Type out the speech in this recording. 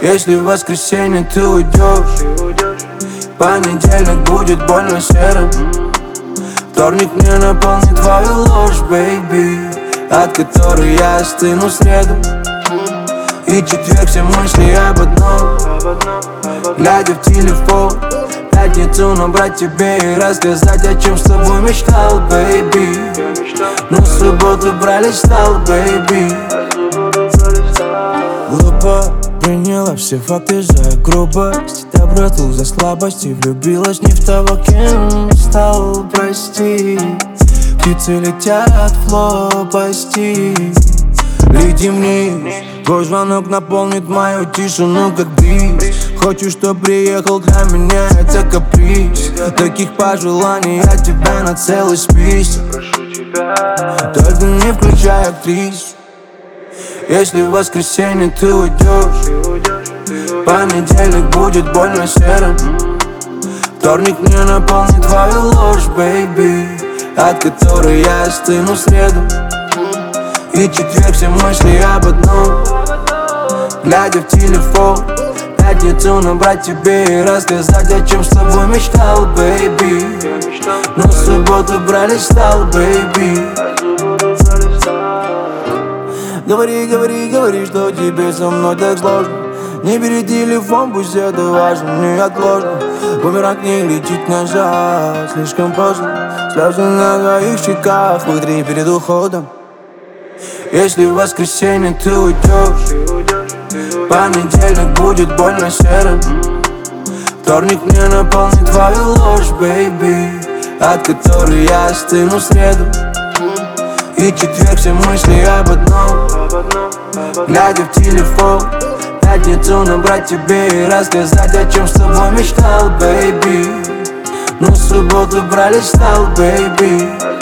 Если в воскресенье ты уйдешь, понедельник будет больно серым. Вторник мне наполнит твою ложь, бэйби, от которой я остыну в среду. И четверг все мысли об одном, глядя в телефон. Пятницу набрать тебе и рассказать, о чем с тобой мечтал, бэйби. Но в субботу брались стал, бэйби. Глупо приняла все факты за грубость, доброту за слабость и влюбилась не в того, кем стал, прости. Птицы летят в лопасти. Лети вниз, твой звонок наполнит мою тишину, как бриз. Хочу, чтоб приехал, для меня это каприз. Таких пожеланий от тебя на целый список. Только не включай актрис. Если в воскресенье ты уйдешь, понедельник будет больно серым. Вторник мне наполнит твою ложь, бэйби, от которой я остыну в среду. И четверг все мысли об одном, глядя в телефон. Пятницу набрать тебе и рассказать, о чем с тобой мечтал, бэйби. Но в субботу брались стал, бэйби. Говори, говори, говори, что тебе со мной так сложно. Не бери телефон, пусть это важно, неотложно. Бумеранг не летит назад, слишком поздно. Слезы на твоих щеках, вытри перед уходом. Если в воскресенье ты уйдешь, понедельник будет больно серым. Вторник мне наполнит твою ложь, бэйби, от которой я остыну в среду. И четверг все мысли об одном, глядя в телефон. Пятницу набрать тебе и рассказать, о чем с тобой мечтал, бэйби. Но в субботу брались стал, бэйби.